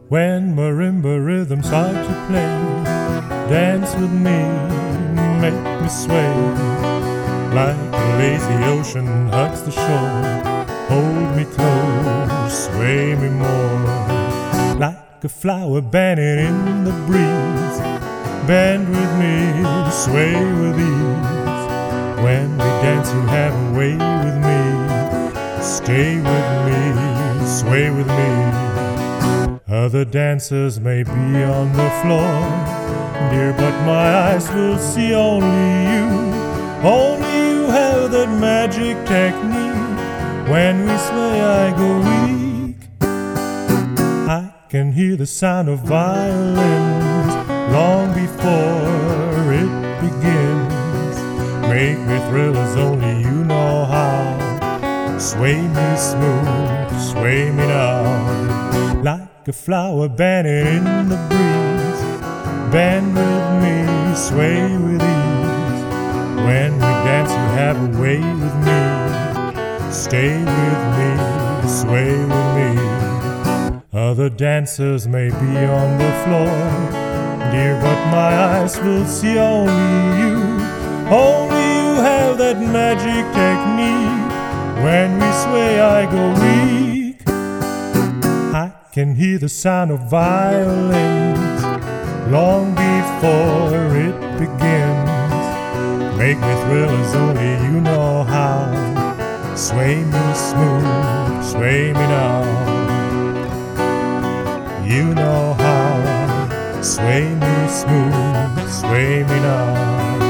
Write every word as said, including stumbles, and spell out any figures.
When marimba rhythms start to play, dance with me, make me sway. Like a lazy ocean hugs the shore, hold me close, sway me more. Like a flower bending in the breeze, bend with me, sway with ease. When we dance you have a way with me, stay with me, sway with me. Other dancers may be on the floor, dear, but my eyes will see only you. Only you have that magic technique. When we sway I go weak. I can hear the sound of violins long before it begins. Make me thrill as only you know how. Sway me smooth, sway me now. Like a flower bending in the breeze, bend with me, sway with ease. When we dance you have a way with me, stay with me, sway with me. Other dancers may be on the floor, dear, but my eyes will see only you. Only you have that magic technique. When we sway I go weak. I can hear the sound of violins long before it begins. Make me thrill as only you know how. Sway me smooth, sway me now. You know how. Sway me smooth, sway me now.